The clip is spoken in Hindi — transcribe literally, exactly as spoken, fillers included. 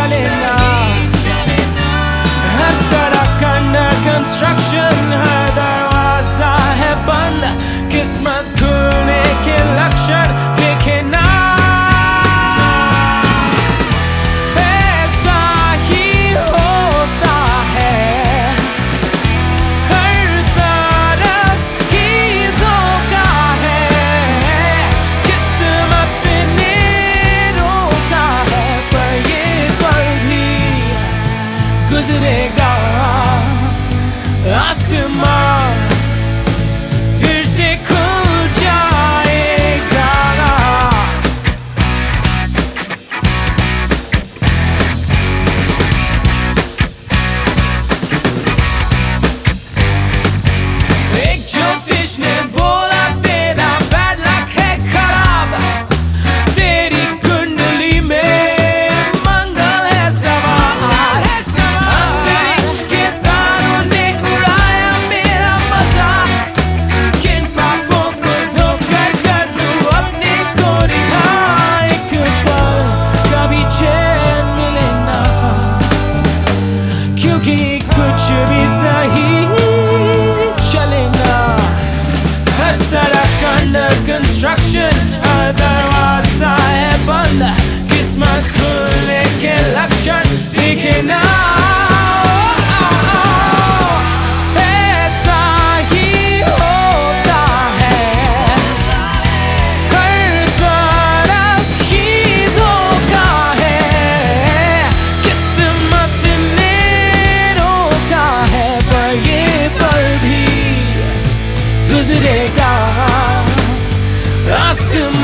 चले ना। हर सड़क अंडर कंस्ट्रक्शन, हर दरवाजा है बंद, किस्मत खुलने के लक्षण देखे ना। गुजरेगा आसमान, फिर से खुल जाएगा। एक ज्योतिष ने बोला तेरा बैड लक है खराब, तेरी कुंडली में मंगल है सवार। क्योंकि कुछ भी सही चले ना। हर सड़क अंडर कंस्ट्रक्शन, हर दरवाजा है बंद, किस्मत खुलने के लक्षण दिखे ना। गुजरेगा आसमान।